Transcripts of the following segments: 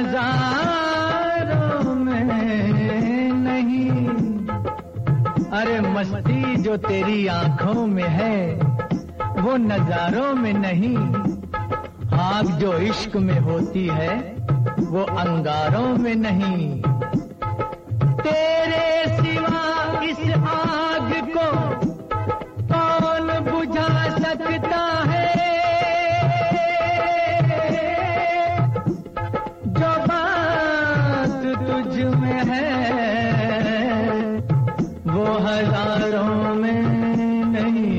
नजारों में नहीं, अरे मस्ती जो तेरी आंखों में है वो नजारों में नहीं, आग जो इश्क में होती है वो अंगारों में नहीं। तेरे सिवा इस आग को कौन बुझा सकता है, जो बात तुझ में है वो हजारों में नहीं।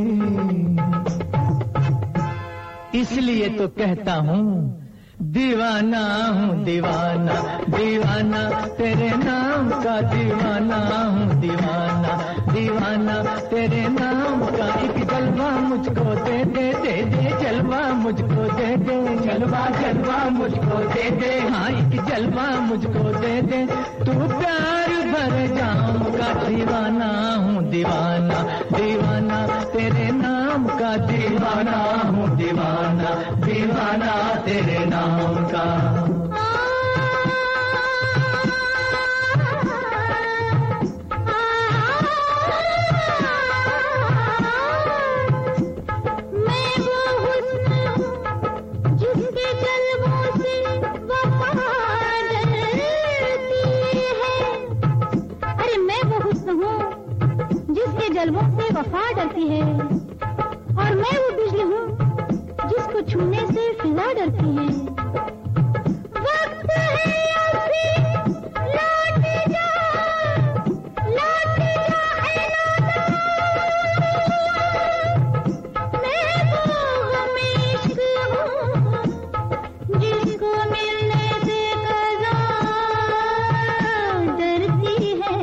इसलिए तो कहता हूँ दीवाना हूँ दीवाना, दीवाना तेरे नाम का दीवाना हूँ दीवाना, दीवाना तेरे नाम का। एक जलवा मुझको दे दे, दे दे जलवा मुझको दे दे, जलवा जलवा मुझको दे दे, हाँ एक जलवा मुझको दे दे। तू प्यार भर जाऊंगा, दीवाना हूँ दीवाना, दीवाना तेरे नाम का दीवाना हूँ दीवाना, दीवाना तेरे नाम का। जलवों से वफा डरती है, और मैं वो बिजली हूँ जिसको छूने से फिजा डरती है। वक्त है अभी लौट जा, लौट जा है नादा, मैं वो हमेशा हूँ जिसको मिलने से कज़ा डरती है।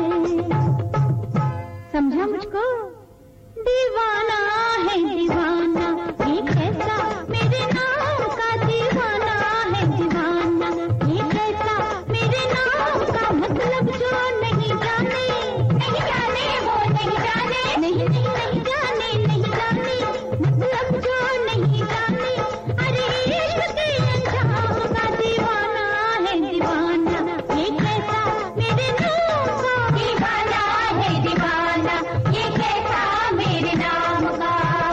समझा मुझको? दीवाना है दीवाना, एक ऐसा मेरे नाम का दीवाना है दीवाना, एक ऐसा मेरे नाम का। मतलब जो नहीं जाने, नहीं जाने वो नहीं जाने, नहीं नहीं नहीं जाने, नहीं जाने मतलब जो नहीं जाने। अरे इश्क के अंजाम का दीवाना है दीवाना, एक ऐसा मेरे नाम का दीवाना है दीवाना, ये कैसा मेरे नाम का।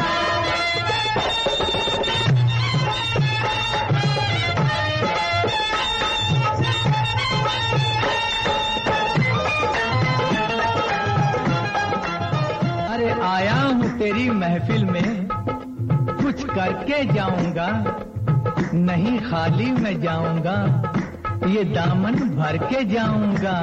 अरे आया हूँ तेरी महफिल में, कुछ करके जाऊंगा, नहीं खाली मैं जाऊंगा, ये दामन भर के जाऊंगा।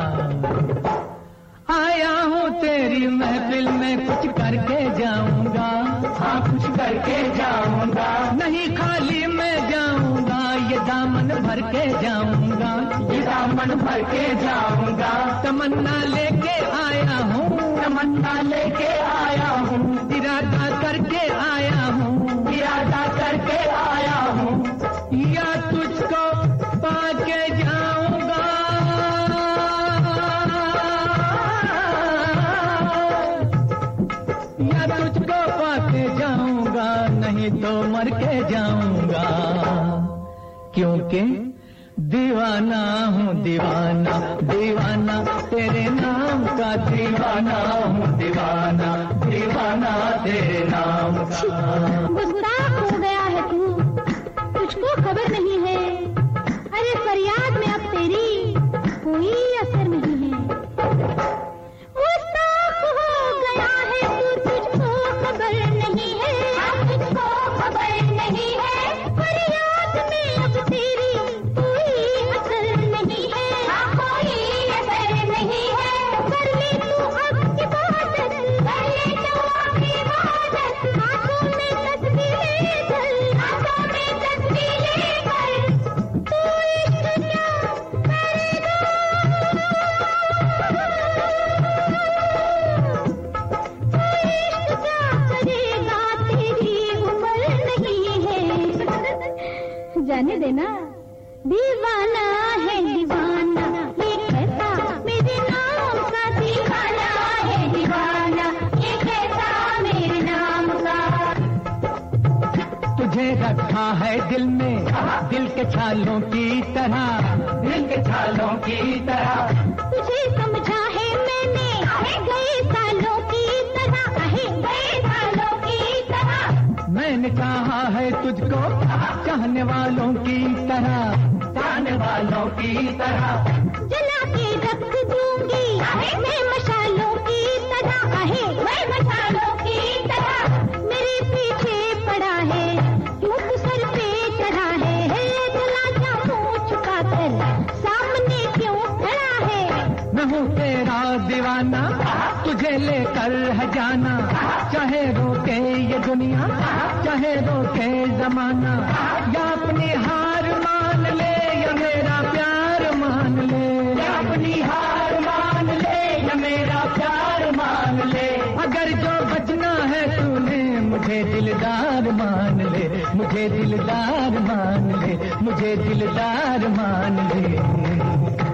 आया हूँ तेरी महफिल में, कुछ करके जाऊंगा, हाँ कुछ करके जाऊंगा, नहीं खाली मैं जाऊंगा, ये दामन भर के जाऊंगा, ये दामन भर के जाऊंगा। तमन्ना लेके आया हूँ, तमन्ना लेके आया हूँ, इरादा करके आया हूँ, इरादा करके आया हूँ, या तुझको पाके जाऊंगा, या तुझको पाके जाऊंगा, नहीं तो मर के जाऊंगा। क्योंकि दीवाना हूँ दीवाना, दीवाना तेरे नाम का दीवाना हूँ दीवाना, दीवाना तेरे नाम का। गुस्ताख हो गया है तू, तुझको खबर नहीं है, अरे फरियाद में अब तेरी कोई असर नहीं है। गुस्ताख हो गया है तू, तुझको खबर नहीं है, तुझको खबर नहीं है, फरियाद में अब तेरी कोई असर नहीं है, कोई असर नहीं है। कर ले तू अब इबादत, कर ले तू अब इबादत, हाथों में तस्बीह धर, हाथों में तस्बीह धर। तू इश्क क्या करेगा, तू इश्क क्या करेगा, तेरी उम्र नहीं है। जाने देना, दीवाना है दीवाना, ये कैसा मेरे नाम का दीवाना है दीवाना, ये कैसा मेरे नाम का। तुझे रखा है दिल में, दिल के छालों की तरह, दिल के छालों की तरह। तुझे समझा है मैंने गए सालों की तरह, गए सालों की तरह। मैंने चाहा है तुझको चाहने वालों की तरह, चाहने वालों की तरह। जला के रख दूंगी मैं मशालों की तरह, मैं मशालों की तरह। मेरे पीछे पड़ा है क्यों तू सर पे चढ़ा है, जला जा मुंह छुपा कर सामने क्यों खड़ा है। मैं हूँ तेरा दीवाना, तुझे लेकर है जाना, चाहे रोके ये दुनिया, चाहे रोके जमाना। या अपनी हार मान ले या मेरा प्यार मान ले, या अपनी हार मान ले या मेरा प्यार मान ले। अगर जो बचना है तूने मुझे दिलदार मान ले, मुझे दिलदार मान ले, मुझे दिलदार मान ले।